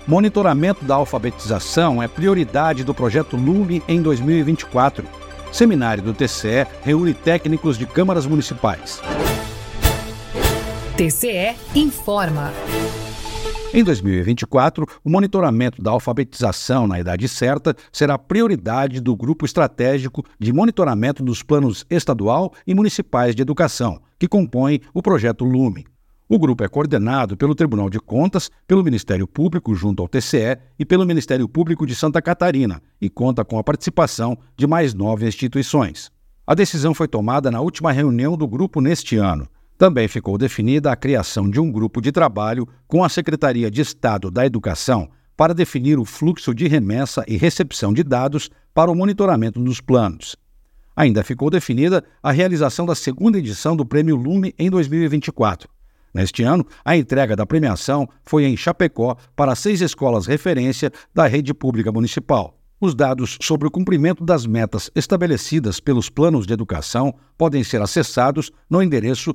Monitoramento da alfabetização é prioridade do projeto Lume em 2024. Seminário do TCE reúne técnicos de câmaras municipais. TCE informa. Em 2024, o monitoramento da alfabetização na idade certa será prioridade do Grupo Estratégico de Monitoramento dos Planos Estadual e Municipais de Educação, que compõe o projeto Lume. O grupo é coordenado pelo Tribunal de Contas, pelo Ministério Público junto ao TCE e pelo Ministério Público de Santa Catarina e conta com a participação de mais 9 instituições. A decisão foi tomada na última reunião do grupo neste ano. Também ficou definida a criação de um grupo de trabalho com a Secretaria de Estado da Educação para definir o fluxo de remessa e recepção de dados para o monitoramento dos planos. Ainda ficou definida a realização da segunda edição do Prêmio Lume em 2024. Neste ano, a entrega da premiação foi em Chapecó para 6 escolas referência da rede pública municipal. Os dados sobre o cumprimento das metas estabelecidas pelos planos de educação podem ser acessados no endereço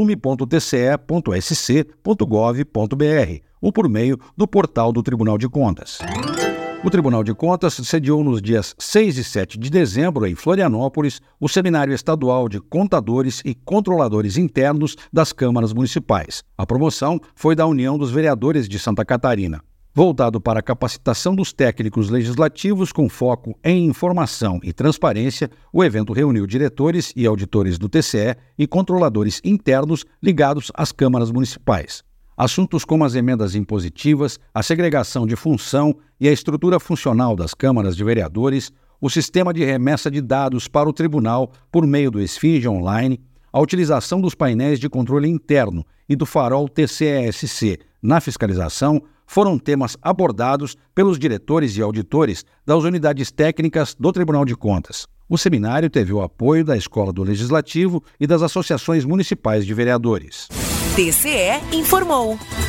lume.tce.sc.gov.br ou por meio do portal do Tribunal de Contas. O Tribunal de Contas sediou nos dias 6 e 7 de dezembro, em Florianópolis, o Seminário Estadual de Contadores e Controladores Internos das Câmaras Municipais. A promoção foi da União dos Vereadores de Santa Catarina. Voltado para a capacitação dos técnicos legislativos com foco em informação e transparência, o evento reuniu diretores e auditores do TCE e controladores internos ligados às câmaras municipais. Assuntos como as emendas impositivas, a segregação de função e a estrutura funcional das câmaras de vereadores, o sistema de remessa de dados para o tribunal por meio do Esfinge Online, a utilização dos painéis de controle interno e do farol TCE-SC na fiscalização foram temas abordados pelos diretores e auditores das unidades técnicas do Tribunal de Contas. O seminário teve o apoio da Escola do Legislativo e das associações municipais de vereadores. TCE informou.